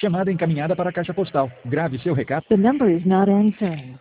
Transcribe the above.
Chamada encaminhada para a caixa postal. Grave seu recado. The number is not answering.